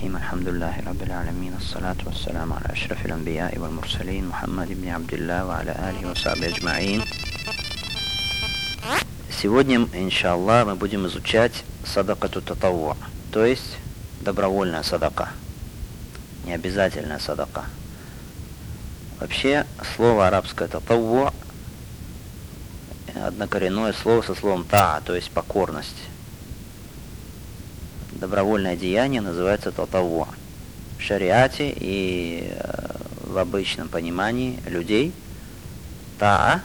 الرحيم الحمد لله رب العالمين الصلاة والسلام على أشرف الأنبياء والمرسلين محمد بن عبد الله وعلى آله وصحبه أجمعين. Сегодня, иншаллах, мы будем изучать садакату татавву, то есть добровольная садака, не обязательная садака. Вообще, слово арабское татавву однокоренное слово со словом таа, то есть покорность. Добровольное деяние называется татавву. В шариате и в обычном понимании людей таа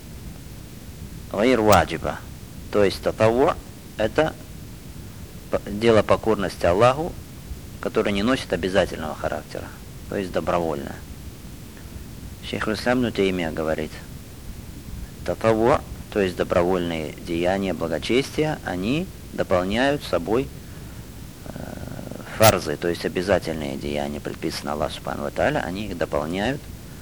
гайр ваджиба, то есть татавву это дело покорности Аллаху, которое не носит обязательного характера, то есть добровольное. Шейх ал-Ислам ибн Таймия говорит, татавву, то есть добровольные деяния благочестия, они дополняют собой фарзы, то есть обязательные деяния, предписанные Аллаху субхану ва тааля, они их дополняют,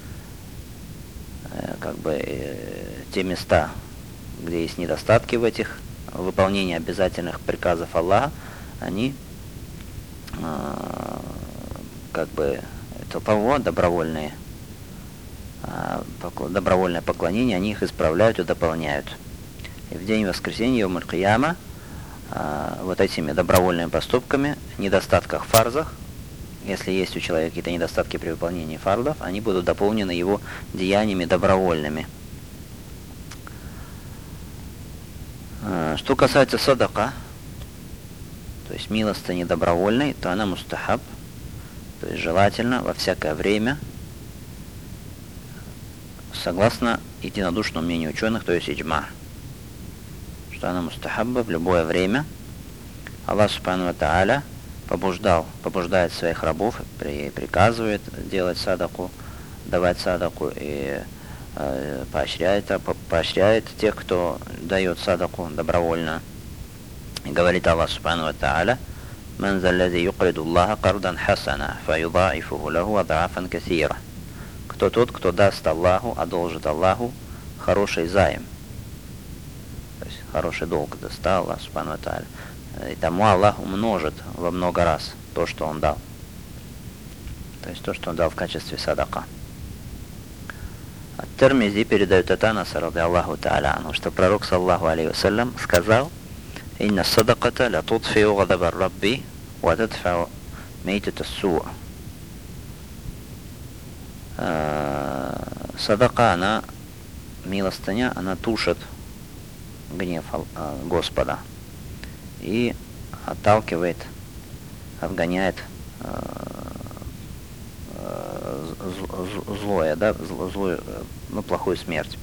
те места, где есть недостатки в этих выполнении обязательных приказов Аллаха, они татавву, добровольное поклонение, они их исправляют и дополняют. И в день воскресения, йом аль-кияма, вот этими добровольными поступками, недостатках в фарзах, если есть у человека какие-то недостатки при выполнении фардов, они будут дополнены его деяниями добровольными. Что касается садака, то есть милостыни добровольной, то она мустахаб, то есть желательно во всякое время, согласно единодушному мнению ученых, то есть иджма, что она мустахабба в любое время. Аллах субхану ва тааля побуждает своих рабов, приказывает делать садаку, давать садаку и поощряет тех, кто дает садаку добровольно. И говорит Аллах субхану ва тааля: «Ман заллади юқриду Аллаха кардан хасана, фаюдаифуху лаху адафан касира». Кто тот, кто даст Аллаху, одолжит Аллаху хороший займ, то есть хороший долг даст Аллах субхану ва тааля, и тому Аллах умножит во много раз то, что он дал, то есть то, что он дал в качестве садака. Ат-Тирмизи передает от Анаса радийаллаху тааля анху, что пророк саллаллаху алейхи вассалям сказал: «Инна садаката ла тудфиу гадаба рабби ва тадфау мейтат ас-су». Садака, она, милостыня, она тушит гнев Господа и отталкивает, отгоняет злое, злую, плохую смерть.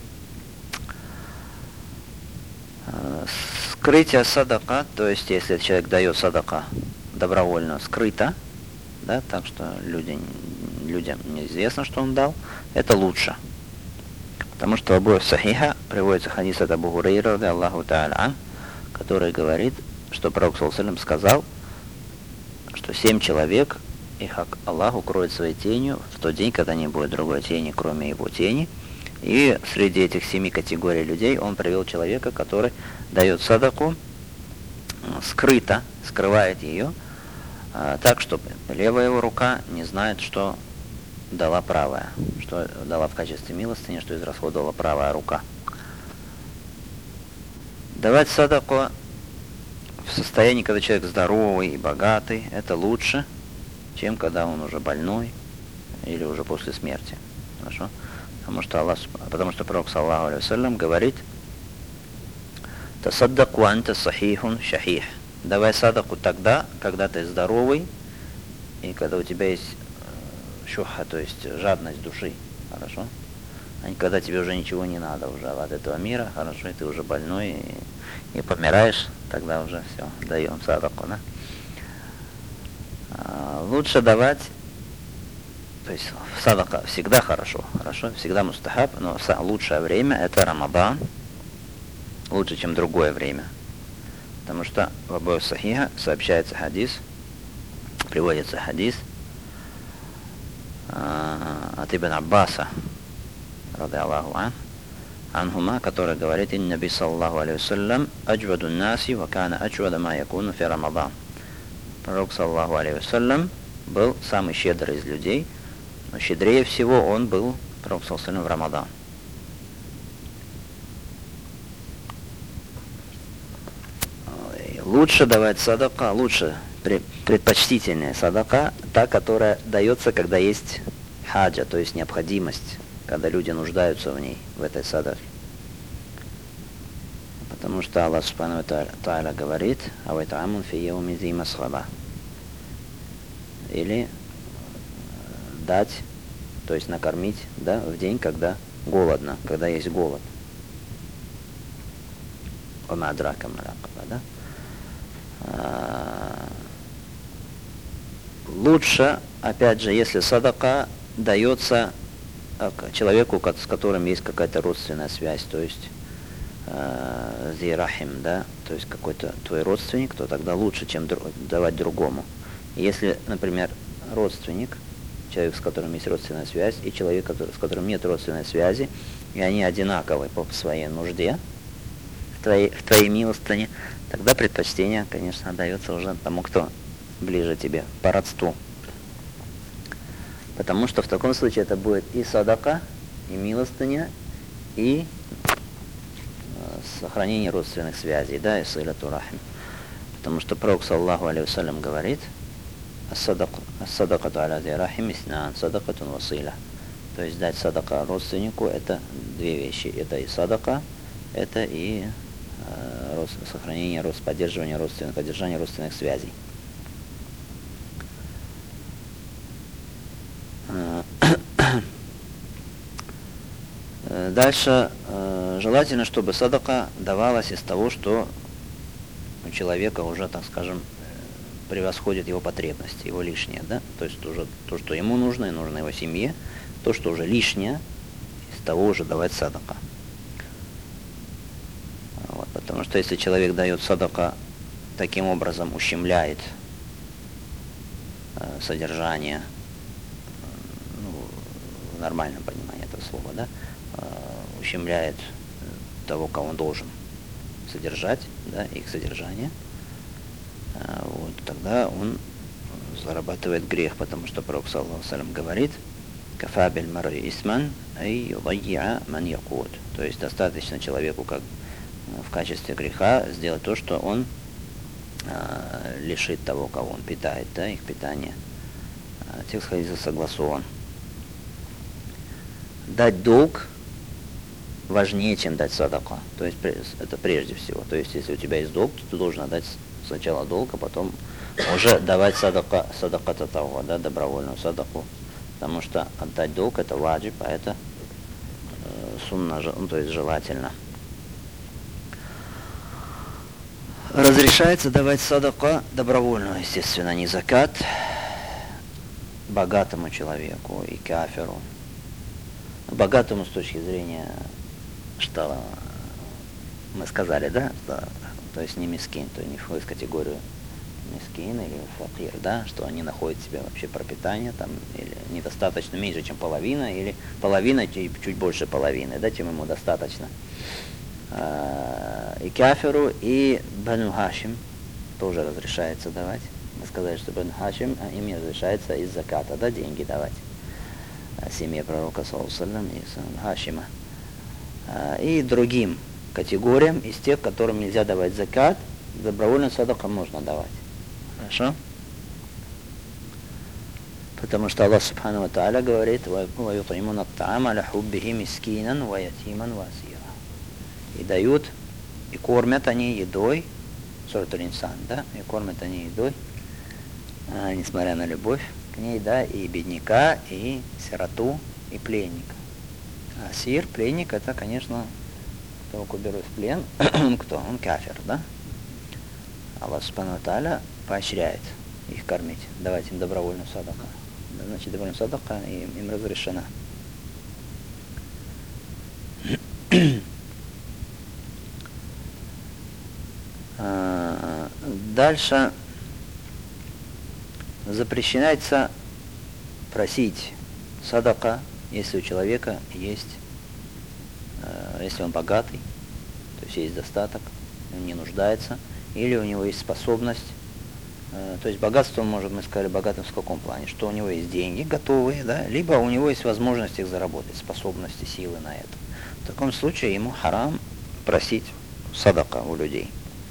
Скрытие садака, то есть если человек дает садака добровольно, скрыто, да, так что людям неизвестно, что он дал, это лучше. Потому что в обоих сахиха приводится хадис от Абу Хурайры радийаллаху тааля, который говорит, что пророк саллаллаху алейхи ва саллям сказал, что 7 человек, их Аллах укроет своей тенью в тот день, когда не будет другой тени, кроме его тени. И среди этих 7 категорий людей он привел человека, который дает садаку скрыто, скрывает ее, так, чтобы левая его рука не знает, что дала правая, что дала в качестве милостыни, что израсходовала правая рука. Давать садаку в состоянии, когда человек здоровый и богатый, это лучше, чем когда он уже больной или уже после смерти. Хорошо? Потому что пророк саллаллаху алейхи вассалям говорит: «Тасаддаку анта сахихун шахих». Давай садаку тогда, когда ты здоровый и когда у тебя есть шуха, то есть жадность души, хорошо? А не когда тебе уже ничего не надо уже от этого мира, хорошо, и ты уже больной и помираешь, тогда уже все, даем садаку, да? Лучше давать, то есть садака всегда хорошо, всегда мустахаб, но лучшее время это Рамадан, лучше, чем другое время. Потому что в обоих сахиха сообщается хадис, приводится хадис от Ибн Аббаса радийаллаху анхума, который говорит: «Ин наби саллаллаху алейхи вассалям аджваду наси ва кана аджвада ма якуну фи Рамадан». Пророк, саллаллаху алейхи вассалям, был самый щедрый из людей, но щедрее всего он был, пророк, саллаллаху алейхи вассалям, в Рамадан. Лучше давать садака, лучше, предпочтительная садака, та, которая дается, когда есть хаджа, то есть необходимость, когда люди нуждаются в ней, в этой садаке. Потому что Аллах Субхану Тааля говорит: «Авайтаамун фи яуми зи масхаба». Или дать, то есть накормить, да, в день, когда голодно, когда есть голод. Ома адрака маракаба, да? Лучше, опять же, если садака дается человеку, с которым есть какая-то родственная связь, то есть зирахим, да, то есть какой-то твой родственник, то тогда лучше, чем давать другому. Если, например, родственник, человек, с которым есть родственная связь, и человек, с которым нет родственной связи, и они одинаковы по своей нужде в твоей милостыне, тогда предпочтение, конечно, дается уже тому, кто ближе тебе, по родству. Потому что в таком случае это будет и садака, и милостыня, и сохранение родственных связей, да, и силату рахим. Потому что пророк, саллаллаху алейхи вассалям, говорит: «Ас-садакату аля зи рахим иснаан, садакатун василя». То есть дать садака родственнику — это две вещи. Это и садака, это и сохранение, поддержание родственных связей. Дальше желательно, чтобы садака давалась из того, что у человека уже, так скажем, превосходит его потребности, его лишнее, да? То есть уже то, что ему нужно, и нужно его семье, то, что уже лишнее, из того уже давать садака. Вот, потому что если человек дает садака, таким образом ущемляет содержание, в нормальном понимании этого слова, да, ущемляет того, кого он должен содержать, да, их содержание, вот, тогда он зарабатывает грех, потому что пророк, саллаллаху алейхи вассалям, говорит: «Кафа биль мар'i исман ай юдайя ман якут». То есть достаточно человеку, как в качестве греха, сделать то, что он лишит того, кого он питает, да, их питания. Текст хадиса согласован. Дать долг важнее, чем дать садака. То есть это прежде всего. То есть если у тебя есть долг, то ты должен отдать сначала долг, а потом уже давать садака татава, да, добровольную садаку. Потому что отдать долг — это ваджиб, а это сунна, то есть желательно. Разрешается давать садака добровольную, естественно, не закат, богатому человеку и кафиру. Богатому с точки зрения, что мы сказали, да, что, то есть не мискин, то есть не входит в категорию мискин или факир, да, что они находят себе вообще пропитание, там, или недостаточно, меньше, чем половина, или половина, чуть больше половины, да, чем ему достаточно. И кафиру, и Бану Хашим тоже разрешается давать. Мы сказали, что Бану Хашим, им разрешается из заката, да, деньги давать. Семье пророка, саллаллаху алейхи вассалям, и Хашима. И другим категориям, из тех, которым нельзя давать закат, добровольно садака можно давать. Хорошо? Потому что Аллах Субхану ва Тааля говорит: «Вают'имуна ат-та'ама аля хуббихи мискинан ва ятиман ва асира». И дают, и кормят они едой, Сурат Аль-Инсан, да, и кормят они едой, несмотря на любовь к ней, да, и бедняка, и сироту, и пленника. А сир, пленник, это, конечно, того, кого берут в плен, кто? Он кафир, да? Аллах Субхану ва Тааля поощряет их кормить, давать им добровольную садака. Значит, добровольная садака им разрешена. Дальше запрещается просить садака, если у человека есть, если он богатый, то есть есть достаток, он не нуждается, или у него есть способность То есть богатство, может, мы сказали, богатым в каком плане? Что у него есть деньги готовые, да, либо у него есть возможность их заработать, способности, силы на это. В таком случае ему харам просить садака у людей.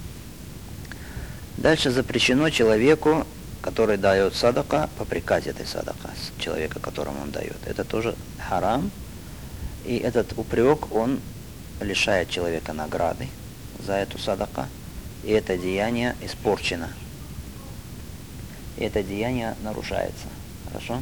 Дальше запрещено человеку, который дает садака, попрекать этой садака, человека, которому он дает. Это тоже харам. И этот упрек, он лишает человека награды за эту садака. И это деяние испорчено. И это деяние нарушается. Хорошо?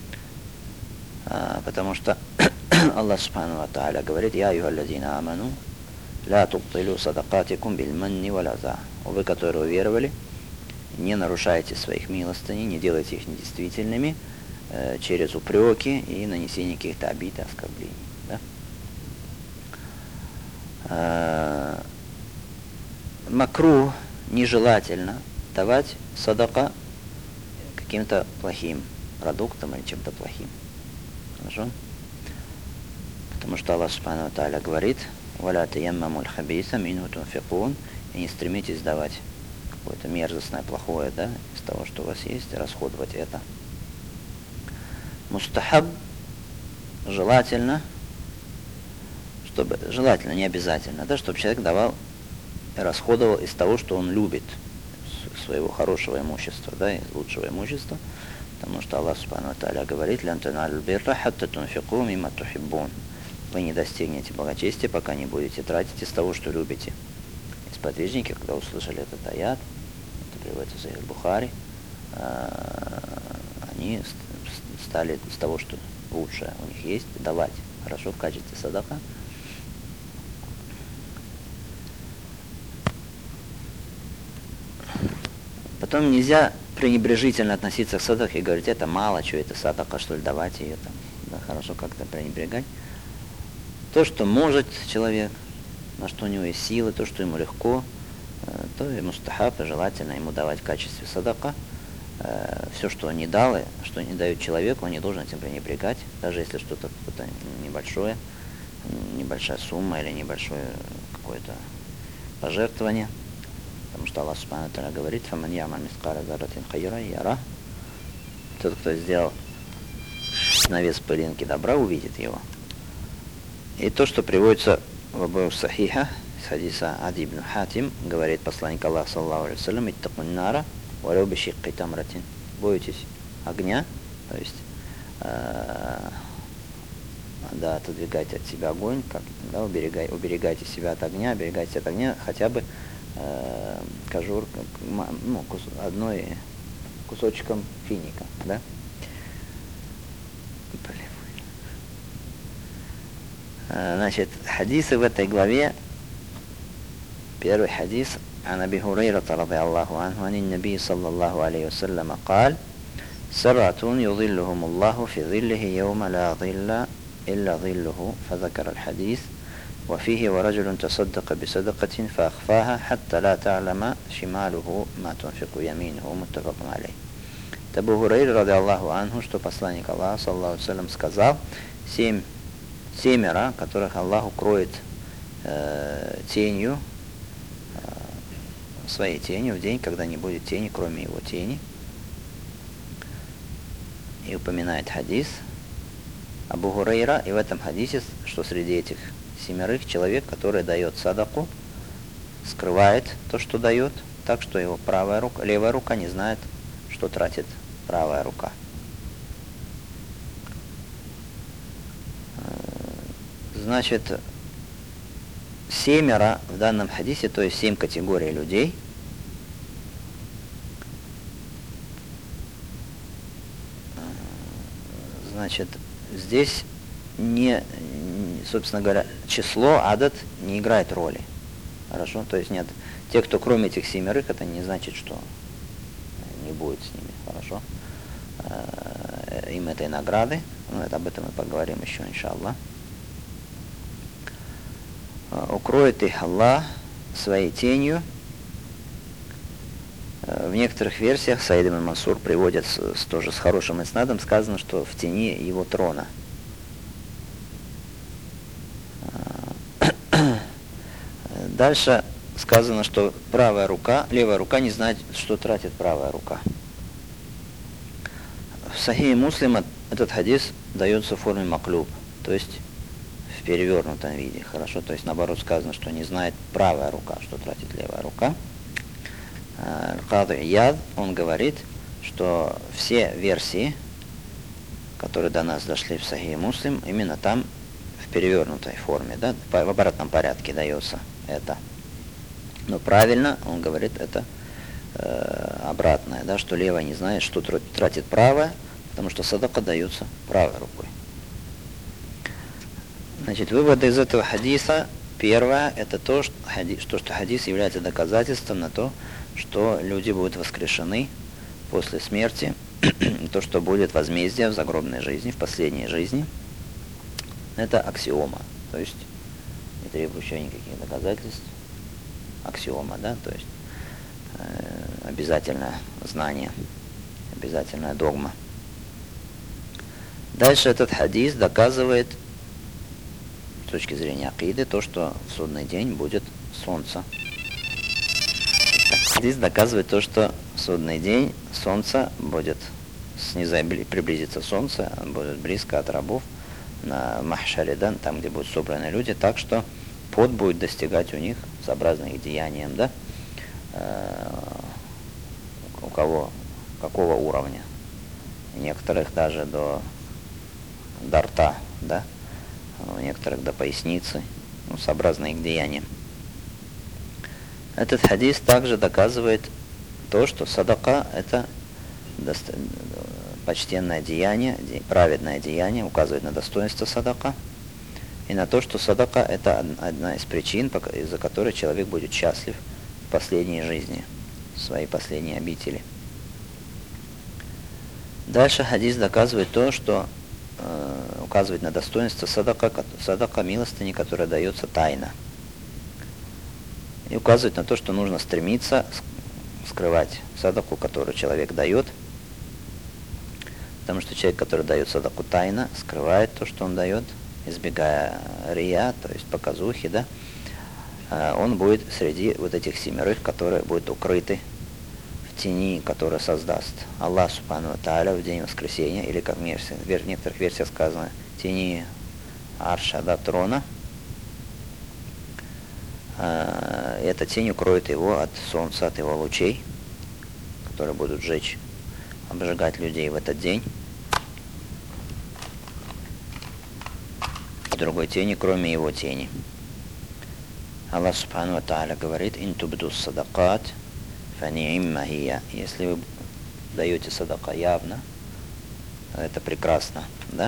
Потому что Аллах Субхану ва Тааля говорит: «Я юхалладзина аману, ля тубтилу садакатикум бильманни валяза». Вы, которые уверовали, не нарушайте своих милостыней, не делайте их недействительными через упреки и нанесение каких-то обид и оскорблений. Да? Макрух, нежелательно давать садака каким-то плохим продуктом или чем-то плохим. Хорошо? Потому что Аллах Субхану ва Тааля говорит: «Валя таяммамуль хабиса минху тунфикун». И не стремитесь давать какое-то мерзостное, плохое, да, из того, что у вас есть, и расходовать это. Мустахаб, желательно, не обязательно, да, чтобы человек давал и расходовал из того, что он любит, своего хорошего имущества, да, из лучшего имущества, потому что Аллах Субхану ва Тааля говорит: «Лан таналю бирра хатта тунфику мимма тухиббун». Вы не достигнете благочестия, пока не будете тратить из того, что любите. Сподвижники, когда услышали этот аят, это приводится в Сахих Бухари, они стали с того, что лучшее у них есть, давать хорошо в качестве садака. Потом нельзя пренебрежительно относиться к садаке и говорить: это мало, что это садака, что ли, давать ее там. Да, хорошо как-то пренебрегать. То, что может человек, на что у него есть силы, то, что ему легко, то ему мустахаб, желательно ему давать в качестве садака. Все, что он не дал, и что не дает человеку, он не должен этим пренебрегать, даже если что-то какое-то небольшое, небольшая сумма или небольшое какое-то пожертвование. Потому что Аллах Субхану ва Тааля говорит: «Фаман ямаль мискаля зарратин хайран яра». Тот, кто сделал на вес пылинки добра, увидит его. И то, что приводится в Абу Сахиха, из хадиса Ади ибн Хатим, говорит посланник Аллаха, саллаллаху алейхи ва саллям: «Иттакун нара валау бишикки тамратин». Бойтесь огня, то есть да, отодвигайте от себя огонь, как, да, уберегайте себя от огня, оберегайте от огня хотя бы одной кусочком финика, да? Значит, хадисы в этой главе. Первый хадис: عن أبي هريرة رضي الله عنه عن النبي صلى الله عليه وسلم قال: سبعة يظلهم الله في ظله يوم لا ظل إلا ظله. فذكر الحديث وفيه: ورجل تصدق بصدقة فأخفاها حتى لا تعلم شماله ما تنفق يمينه. متفق عليه. Абу Хурайра, ради Аллаху анху, что посланник Аллаха, саллаллаху алейхи ва саллям, сказал: семеро, которых Аллах укроет тенью, своей тенью в день, когда не будет тени, кроме его тени. И упоминает хадис Абу Хурайра, и в этом хадисе, что среди этих семерых человек, который дает садаку, скрывает то, что дает, так что его левая рука не знает, что тратит правая рука. Значит, семеро в данном хадисе, то есть 7 категорий людей. Значит, здесь собственно говоря, число, адад не играет роли. Хорошо? То есть нет, те, кто кроме этих семерых, это не значит, что не будет с ними. Хорошо? Им этой награды. Об этом мы поговорим еще, иншаллах. Укроет их Аллах своей тенью. В некоторых версиях Саид ибн Мансур приводит тоже с хорошим иснадом, сказано, что в тени его трона. Дальше сказано, что левая рука не знает, что тратит правая рука. В Сахихе Муслима этот хадис дается в форме маклуб, то есть в перевернутом виде. Хорошо, то есть наоборот сказано, что не знает правая рука, что тратит левая рука. Кади Ияд, он говорит, что все версии, которые до нас дошли в Сахихе Муслим, именно там в перевернутой форме, да, в обратном порядке дается это. Но правильно, он говорит, это обратное, да, что левая не знает, что тратит правая, потому что садака дается правой рукой. Значит, выводы из этого хадиса. Первое, это то, что хадис является доказательством на то, что люди будут воскрешены после смерти, то, что будет возмездие в загробной жизни, в последней жизни. Это аксиома, то есть не требующая никаких доказательств. Аксиома, да, то есть обязательное знание, обязательная догма. Дальше этот хадис доказывает с точки зрения акиды то, что в судный день будет солнце. Хадис доказывает то, что в судный день солнце будет приблизится солнце, будет близко от рабов на Махшаре, да, там, где будут собраны люди, так что пот будет достигать у них сообразно их деяниям, да, у кого какого уровня. Некоторых даже до рта, да, у некоторых до поясницы, сообразно их деяниям. Этот хадис также доказывает то, что садака – это почтенное деяние, праведное деяние, указывает на достоинство садака, и на то, что садака – это одна из причин, из-за которой человек будет счастлив в последней жизни, в своей последней обители. Дальше хадис доказывает то, что указывает на достоинство садака милостыни, которая дается тайно. И указывает на то, что нужно стремиться скрывать садаку, которую человек дает, потому что человек, который дает садаку тайно, скрывает то, что он дает, избегая рия, то есть показухи, да, он будет среди вот этих 7, которые будут укрыты в тени, которую создаст Аллах Субхану ва Тааля в день воскресения, или, как в некоторых версиях сказано, тени арша, да, трона. Эта тень укроет его от солнца, от его лучей, которые будут обжигать людей в этот день. Другой тени, кроме его тени. Аллах Субхану ва Тааля говорит: «Ин тубду садакат фани'имма хия». Если вы даете садака явно, это прекрасно, да?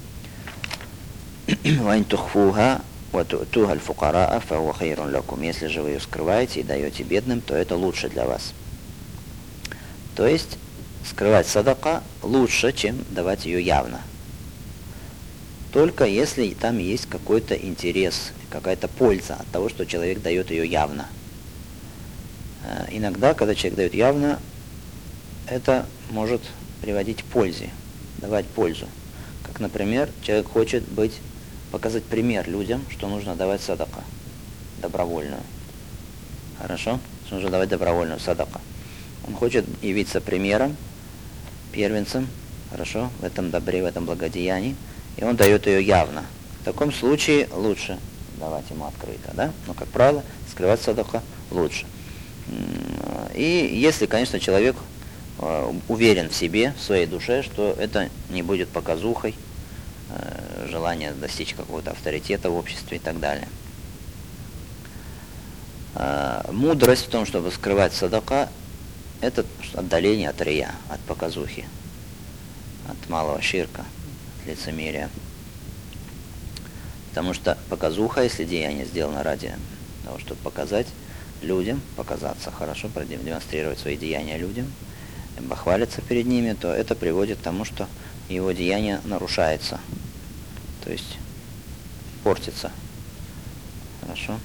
«Ва ин тухфуха ва ту'туха аль-фукараа фахуа хайрун лакум». Если же вы ее скрываете и даете бедным, то это лучше для вас. То есть скрывать садака лучше, чем давать ее явно. Только если там есть какой-то интерес, какая-то польза от того, что человек дает ее явно. Иногда, когда человек дает явно, это может приводить к пользе, давать пользу. Как, например, человек хочет показать пример людям, что нужно давать садака, добровольную. Хорошо? Что нужно давать добровольную садака. Он хочет явиться примером, первенцем, хорошо, в этом добре, в этом благодеянии, и он дает ее явно. В таком случае лучше давать ему открыто, да? Но, как правило, скрывать садака лучше. И если, конечно, человек уверен в себе, в своей душе, что это не будет показухой, желание достичь какого-то авторитета в обществе и так далее. Мудрость в том, чтобы скрывать садака, это отдаление от рия, от показухи, от малого ширка, от лицемерия. Потому что показуха, если деяние сделано ради того, чтобы показать людям, показаться хорошо, продемонстрировать свои деяния людям, похвалиться перед ними, то это приводит к тому, что его деяние нарушается, то есть портится. Хорошо.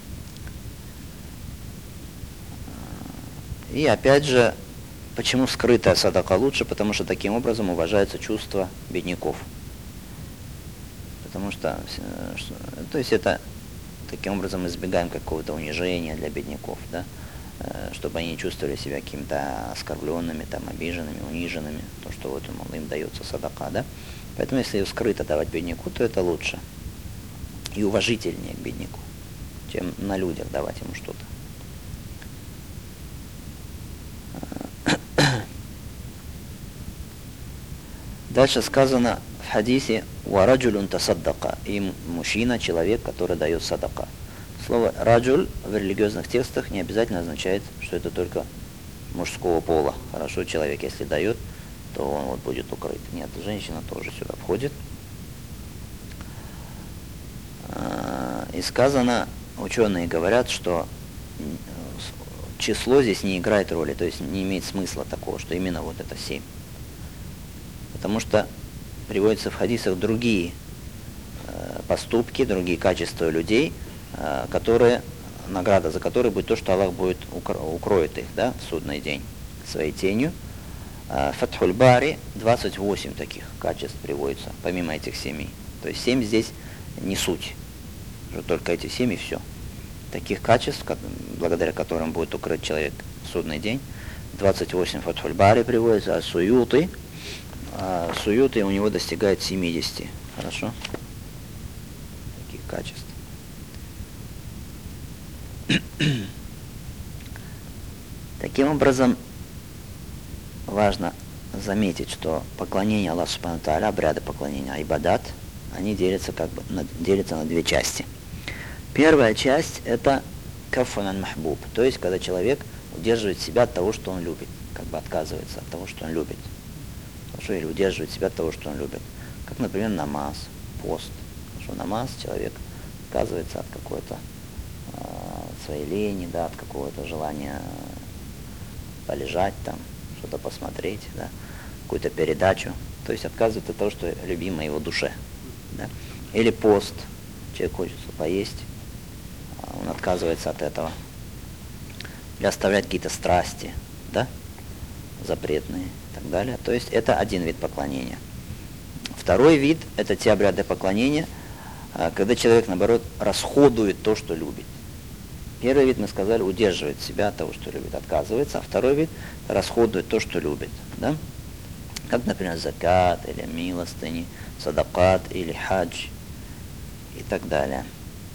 И опять же, почему скрытая садака лучше? Потому что таким образом уважается чувство бедняков. Потому что, то есть это Таким образом избегаем какого-то унижения для бедняков, да, чтобы они не чувствовали себя какими-то оскорбленными, там, обиженными, униженными, то, что вот им дается садака, да. Поэтому если ее скрыто давать бедняку, то это лучше и уважительнее к бедняку, чем на людях давать ему что-то. Дальше сказано в хадисе «Вараджулюн тасаддака» и мужчина, человек, который дает садака. Слово «раджуль» в религиозных текстах не обязательно означает, что это только мужского пола. Хорошо, человек, если дает, то он вот будет укрыт. Нет, женщина тоже сюда входит. И сказано, ученые говорят, что число здесь не играет роли, то есть не имеет смысла такого, что именно вот это 7. Потому что приводятся в хадисах другие поступки, другие качества людей, которые, награда за которые будет то, что Аллах будет укроет их, да, в судный день своей тенью. Фатхуль Бари 28 таких качеств приводится, помимо этих 7. То есть 7 здесь не суть, что только эти 7 и все. Таких качеств, благодаря которым будет укрыт человек в судный день, 28 Фатхуль Бари приводится, а Суюты у него достигает 70. Хорошо? Таких качеств. Таким образом, важно заметить, что поклонение Аллаху Субхану ва Тааля, обряды поклонения, айбадат, они делятся на две части. Первая часть – это каффун махбуб, то есть когда человек удерживает себя от того, что он любит, как бы отказывается от того, что он любит. Хорошо, или удерживает себя от того, что он любит. Как, например, намаз, пост. Хорошо, намаз человек отказывается от какой-то своей лени, да, от какого-то желания полежать там, что-то посмотреть, да, какую-то передачу. То есть отказывается от того, что любимо его душе. Да. Или пост. Человек хочет поесть, он отказывается от этого. Или оставлять какие-то страсти, да, запретные и так далее. То есть это один вид поклонения. Второй вид – это те обряды поклонения, когда человек, наоборот, расходует то, что любит. Первый вид, мы сказали, удерживает себя от того, что любит, отказывается, а второй вид – расходует то, что любит. Да? Как, например, закат, или милостыни, садакат, или хадж и так далее.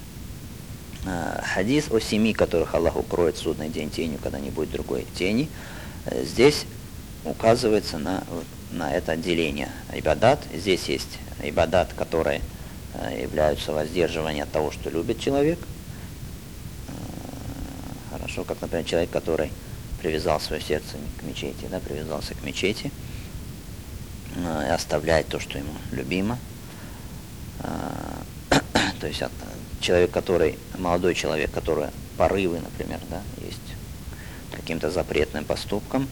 Хадис о 7, которых Аллах укроет в судный день тенью, когда не будет другой тени, здесь указывается на это отделение ибадат. Здесь есть ибадат, которые являются воздерживанием от того, что любит человек. Хорошо, как, например, человек, который привязал свое сердце к мечети, да, привязался к мечети и оставляет то, что ему любимо. То есть человек, молодой человек, который порывы, например, да, есть каким-то запретным поступком,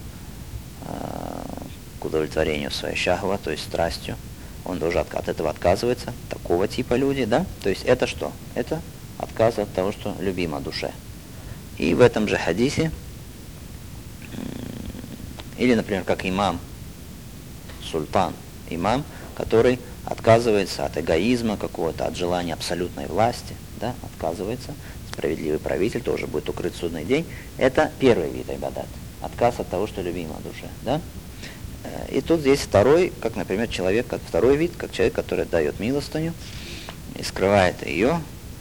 к удовлетворению своей шахва, то есть страстью, он тоже от этого отказывается. Такого типа люди, да? То есть это что? Это отказ от того, что любимо душе. И в этом же хадисе, или, например, как имам, султан, имам, который отказывается от эгоизма какого-то, от желания абсолютной власти, да, отказывается, справедливый правитель тоже будет укрыт в судный день. Это первый вид ибадат, отказ от того, что любимо душе, да. И тут здесь второй, как, например, человек, как второй вид, как человек, который дает милостыню и скрывает ее,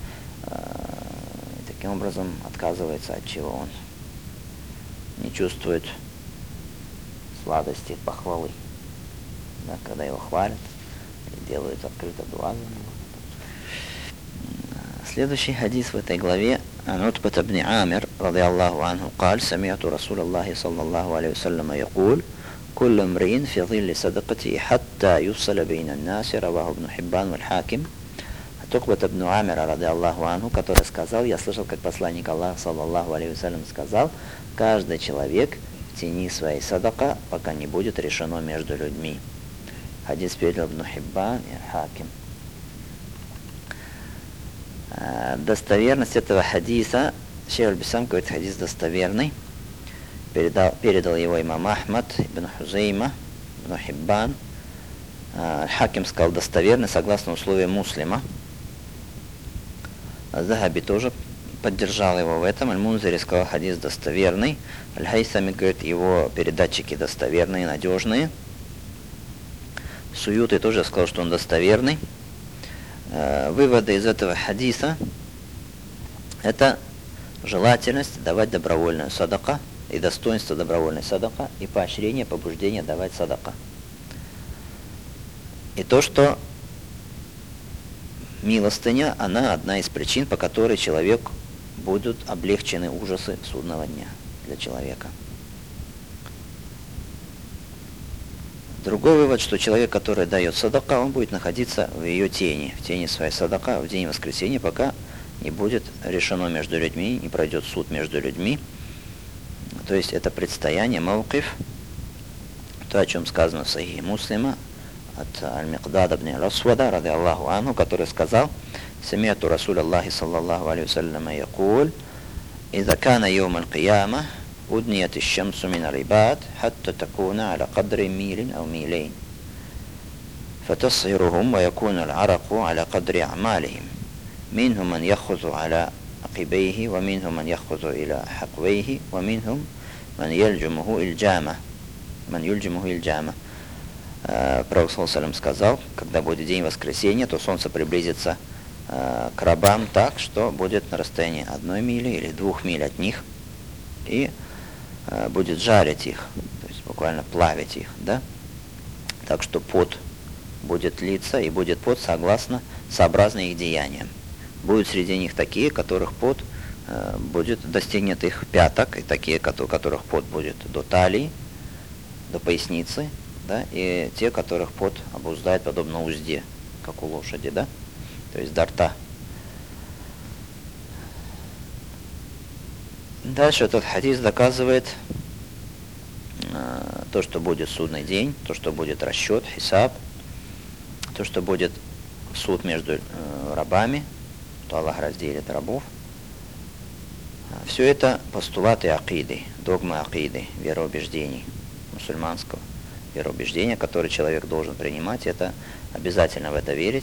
таким образом отказывается от чего он не чувствует сладости похвалы, да, когда его хвалят и делают открыто дуа. Следующий хадис в этой главе عن عتبة بن عامر رضي الله عنه قال سمعت رسول الله صلى الله عليه وسلم يقول كل امرئ في ظل صدقته حتى يفصل بين الناس رواه ابن حبان والحاكم. Утбата бн Амира, ради Аллаху анху, который сказал, я слышал, как посланник Аллаха, саллаллаху алейхи вассалям, сказал, каждый человек в тени своей садака, пока не будет решено между людьми. Хадис передал Ибн Хиббан и Хаким. Достоверность этого хадиса, Шейх аль-Бисам говорит, хадис достоверный. Передал его имам Ахмад, Ибн Хузейма, Ибн Хиббан. Хаким сказал достоверный, согласно условиям муслима. Захаби тоже поддержал его в этом. Аль-Мунзири сказал, хадис достоверный. Аль-Хайсами говорит, его передатчики достоверные, надежные. Суюты тоже сказал, что он достоверный. Выводы из этого хадиса — это желательность давать добровольную садака и достоинство добровольной садака и поощрение, побуждение давать садака. И то, что милостыня, она одна из причин, по которой человек будут облегчены ужасы судного дня для человека. Другой вывод, что человек, который дает садака, он будет находиться в ее тени, в тени своей садака, в день воскресения, пока не будет решено между людьми, не пройдет суд между людьми. То есть это предстояние, мавкиф, то, о чем сказано в Сахихе Муслима, от Аль-Микдада ибн Аль-Асвада, ради Аллаху анху, который сказал: «Самиату Расуль Аллахи саллаллаху алейхи вассалям якуль, «Иза кана йоум аль-кияма, удният иш-шамсу мин аль-ибад, хатта такуна аля кадри милин ау милейн, фатасхирухум ва якуна аль-араку аля кадри амалихим, минхум ман яхузу аля акибейхи, ва минхум ман яхузу иля хаквейхи, ва минхум ман юльджимуху ильджама». Пророк ﷺ сказал, когда будет день воскресения, то солнце приблизится к рабам так, что будет на расстоянии 1 мили или 2 миль от них и будет жарить их, то есть буквально плавить их, да? Так что пот будет литься, и будет пот сообразно их деяниям. Будут среди них такие, которых пот достигнет их пяток, и такие, у которых пот будет до талии, до поясницы, да, и те, которых пот обуздает подобно узде, как у лошади, да, то есть до рта. Дальше этот хадис доказывает то, что будет судный день, то, что будет расчет, хисаб, то, что будет суд между рабами, то Аллах разделит рабов. Все это постулаты акиды, догмы акиды, вероубеждений мусульманского вероубеждения, которые человек должен принимать. Это обязательно в это верить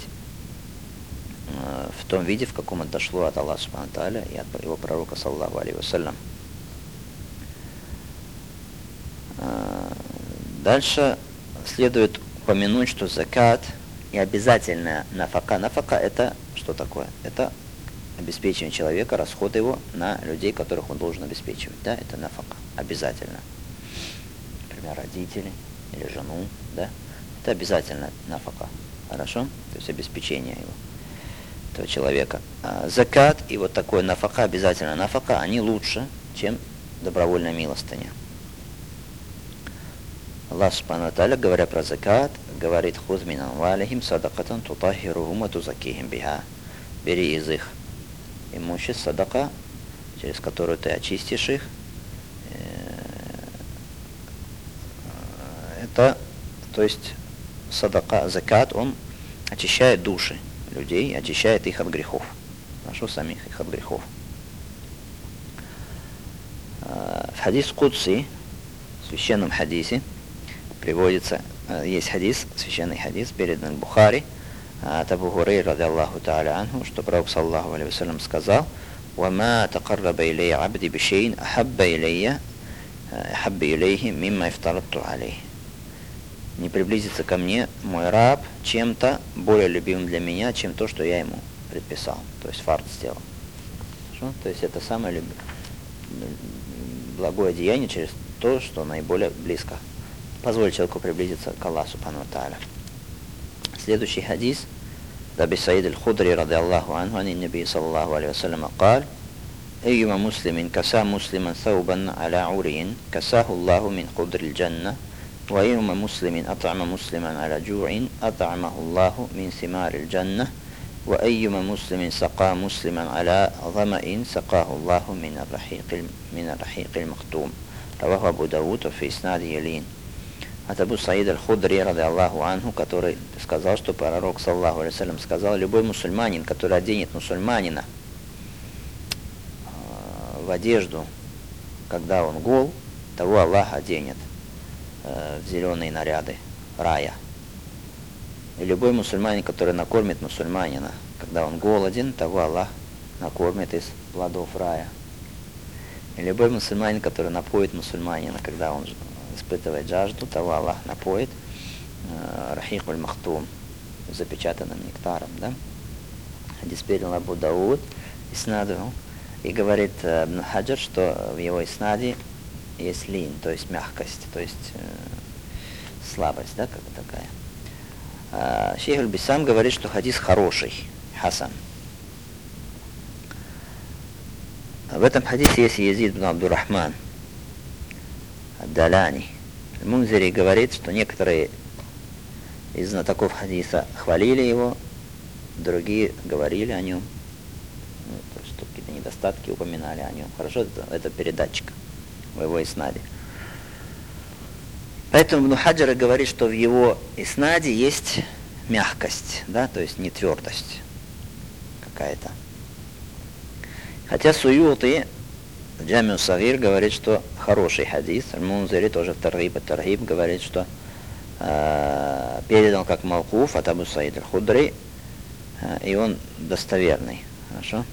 в том виде, в каком это дошло от Аллаха субхану ва тааля и от его пророка саллаллаху алейхи вассалям. Дальше следует упомянуть, что закат и обязательная нафака. Нафака — это что такое? Это обеспечивание человека, расход его на людей, которых он должен обеспечивать. Да, это нафака. Обязательно. Например, родители или жену, да. Это обязательно нафака. Хорошо? То есть обеспечение его, этого человека. Закат и вот такое нафака, обязательно нафака, они лучше, чем добровольная милостыня. Аллах субхану ва тааля, говоря про закат, говорит: «Хуз мин амвалихим садакатан тутаххирухум ва тузаккихим биха». Бери из их имуществ садака, через которую ты очистишь их. Это, то есть садака, закат, он очищает души людей, очищает их от грехов. Хорошо, самих их от грехов. В хадис Кудси, в священном хадисе, приводится, есть хадис, священный хадис, передан Бухари, от Абу Хурайры, ради Аллаху тааля анху, что пророк саллаллаху алейхи вассалям сказал: «Вама тақарраба илейя абди бишейн ахабба илейя мимма ифтарадту алейх». Не приблизится ко мне мой раб чем-то более любимым для меня, чем то, что я ему предписал, то есть фард сделал. Хорошо? То есть это самое благое деяние через то, что наиболее близко. Позволь человеку приблизиться к Аллаху субхану ва тааля. Следующий хадис. Аби Саид аль-Худри, ради Аллаху анху, ан наби саллаллаху алейхи вассалям قال: «Эйюма муслимин каса муслиман саубан аля урин, касаху Аллаху мин худри аль-джанна, ва эйюма муслимин ат'ама муслиман аля джу'ин, ат'амаху Аллаху мин симар аль-джанна, ва эйюма муслимин сака муслиман аля замаин, сакаху Аллаху мин ар-рахик аль-махтум». Раваху Абу Дауд фи иснади ялин. От Абу Саида аль-Худри, ради Аллаху анху, который сказал, что пророк саллаллаху алейхи вассалям сказал: любой мусульманин, который оденет мусульманина в одежду, когда он гол, того Аллах оденет в зеленые наряды рая. И любой мусульманин, который накормит мусульманина, когда он голоден, того Аллах накормит из плодов рая. И любой мусульманин, который напоит мусульманина, когда он испытывает жажду, того Аллах напоит рахик аль-махтум, запечатанным нектаром, да? Хадис передал Абу Дауд иснаду, и говорит Ибн Хаджар, что в его иснаде есть лин, то есть мягкость, то есть слабость, да, как бы такая. Шейх аль-Биссам говорит, что хадис хороший, хасан. В этом хадисе есть Язид ибн Абдуррахман ад-Далани. Мунзири говорит, что некоторые из знатоков хадиса хвалили его, другие говорили о нем, что какие-то недостатки упоминали о нем. Хорошо, это передатчик в его иснаде. Поэтому Ибн Хаджар говорит, что в его иснаде есть мягкость, да, то есть не твердость какая-то. Хотя Суюти в Джамиу Сагир говорит, что хороший хадис. Аль-Мунзири тоже в Таргиб ат-Таргиб говорит, что передан как Мавкуф от Абу Саид аль-Худри, и он достоверный. Хорошо?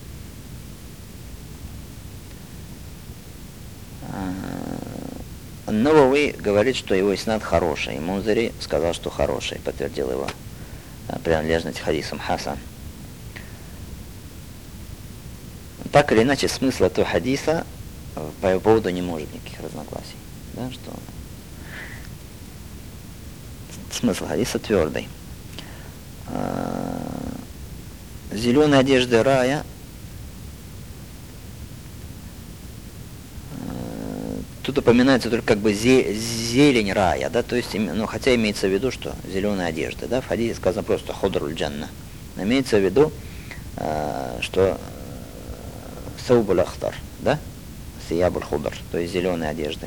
Навави говорит, что его иснад хороший. Мунзири сказал, что хороший, подтвердил его принадлежность к хадисам хасан. Так или иначе, смысл этого хадиса по его поводу не может никаких разногласий. Да, что смысл хадиса твердый. Зеленые одежды рая. Тут упоминается только как бы зелень рая, да, то есть, ну, хотя имеется в виду, что зеленые одежды, да, в хадисе сказано просто худруль джанна. Имеется в виду, что саубуль ахтар, да, сиябуль худр, то есть зеленые одежды.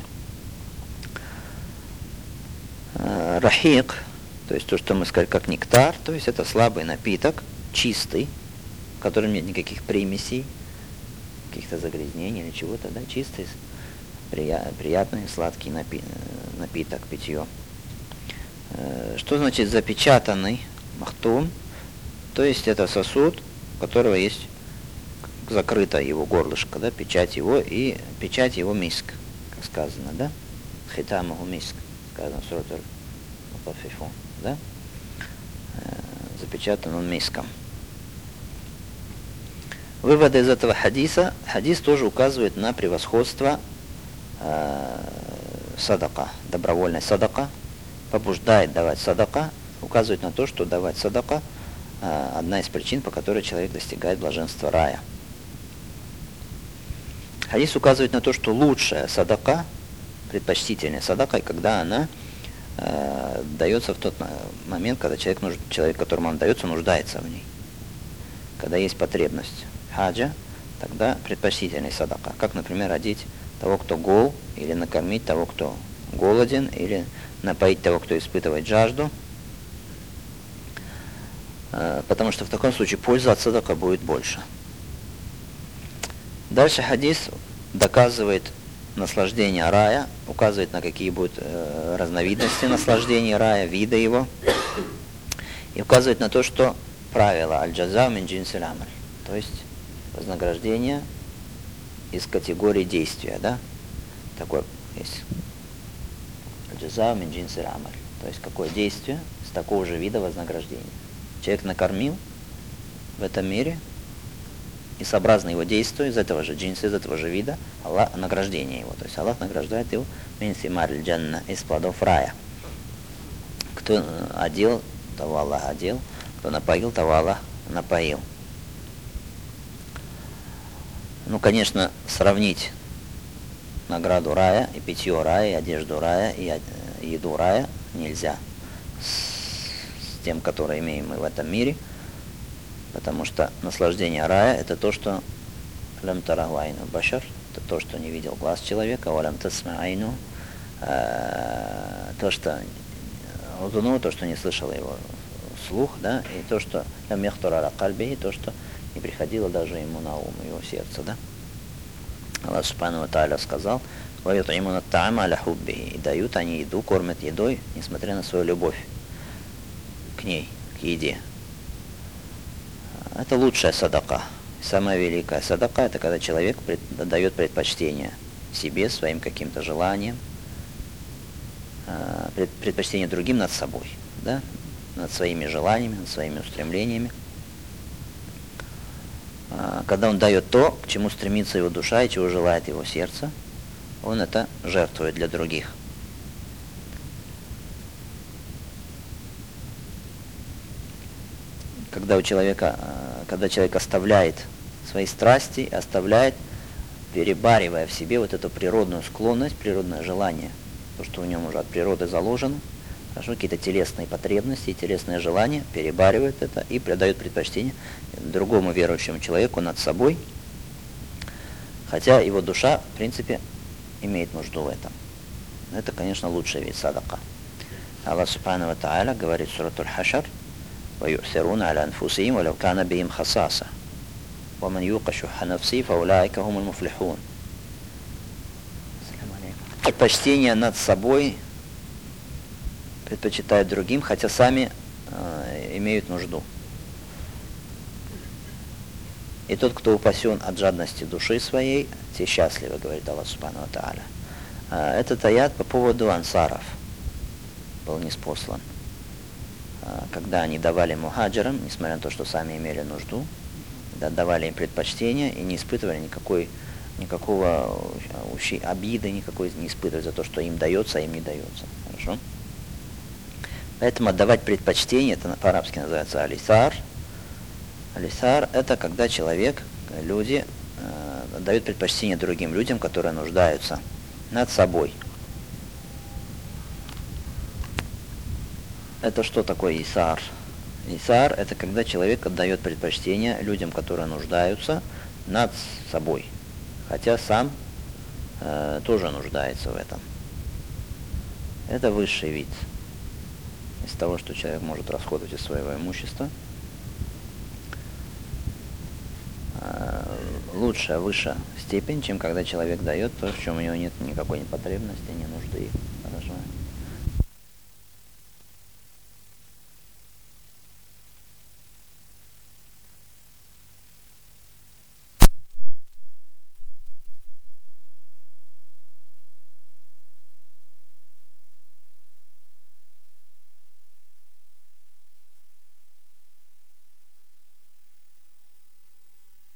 Рахик, то есть то, что мы сказали, как нектар, то есть это слабый напиток, чистый, в котором нет никаких примесей, каких-то загрязнений или чего-то, да, чистый, приятный, сладкий напиток, питье. Что значит запечатанный махтум? То есть это сосуд, у которого есть закрыто его горлышко, да, печать его, и печать его миск, как сказано, да? Хитамаху миск, сказано в суре Аль-Мутаффифун, да? Запечатан он миском. Выводы из этого хадиса. Хадис тоже указывает на превосходство садака, добровольная садака, побуждает давать садака, указывает на то, что давать садака одна из причин, по которой человек достигает блаженства рая. Хадис указывает на то, что лучшая садака, предпочтительная садака, когда она дается в тот момент, когда человек, которому она дается, нуждается в ней. Когда есть потребность хаджа, тогда предпочтительная садака. Как, например, одеть того, кто гол, или накормить того, кто голоден, или напоить того, кто испытывает жажду. Потому что в таком случае польза от садака будет больше. Дальше хадис доказывает наслаждение рая, указывает на какие будут разновидности наслаждения рая, виды его, и указывает на то, что правило аль-джаза мин джинсиль амаль, то есть вознаграждение из категории действия, да? Такое есть. Аль-джаза мин джинсиль амаль, то есть какое действие с такого же вида вознаграждения. Человек накормил в этом мире, и сообразно его действию, из этого же джинса, из этого же вида, Аллах, награждение его. То есть Аллах награждает его мин симариль джанна, из плодов рая. Кто одел, того Аллах одел, кто напоил, того Аллах напоил. Ну, конечно, сравнить награду рая, и питье рая, и одежду рая, и еду рая нельзя с тем, которое имеем мы в этом мире, потому что наслаждение рая — это то, что лям тараху айну башар, это то, что не видел глаз человека, валям тасма айну, то, что узуну, то, что не слышал его слух, да, и то, что лям яхтур аля кальби, то, что не приходило даже ему на ум, его сердце, да. Аллах Субхану ва Тааля сказал: «Ва ют'имуна ат-та'ама аля хуббихи», и дают они еду, кормят едой, несмотря на свою любовь к ней, к еде. Это лучшая садака Самая великая садака — это когда человек дает предпочтение себе, своим каким-то желаниям, предпочтение другим над собой, да? Над своими желаниями, над своими устремлениями. Когда он дает то, к чему стремится его душа и чего желает его сердце, он это жертвует для других. Когда человек оставляет свои страсти, перебаривая в себе вот эту природную склонность, природное желание, то, что в нем уже от природы заложено, какие-то телесные потребности, телесные желания, перебаривает это и придает предпочтение другому верующему человеку над собой, хотя его душа, в принципе, имеет нужду в этом. Это, конечно, лучший вид садака. Аллах Субхану ва Тааля говорит в суре Аль-Хашр: وَيُؤْثِرُونَ عَلَى أَنفُسِهِمْ وَلَوْ كَانَ بِهِمْ خَصَاصَةٌ وَمَنْ يُوقَ شُحَّ نَفْسِهِ فَأُولَٰئِكَ هُمُ الْمُفْلِحُونَ. Предпочтение над собой предпочитают другим, хотя сами имеют нужду. И тот, кто упасен от жадности души своей, те счастливы, говорит Аллах Субхану ва Тааля. Этот аят по поводу ансаров был ниспослан. Когда они давали мухаджирам, несмотря на то, что сами имели нужду, давали им предпочтение и не испытывали никакого обиды, никакой не испытывали за то, что им дается, а им не дается. Хорошо? Поэтому отдавать предпочтение, это по-арабски называется алисар. Алисар — это когда люди дают предпочтение другим людям, которые нуждаются, над собой. Это что такое исар? Исар — это когда человек отдает предпочтение людям, которые нуждаются, над собой, хотя сам тоже нуждается в этом. Это высший вид из того, что человек может расходовать из своего имущества. Лучшая, высшая степень, чем когда человек дает то, в чем у него нет никакой потребности, ни нужды. Хорошо?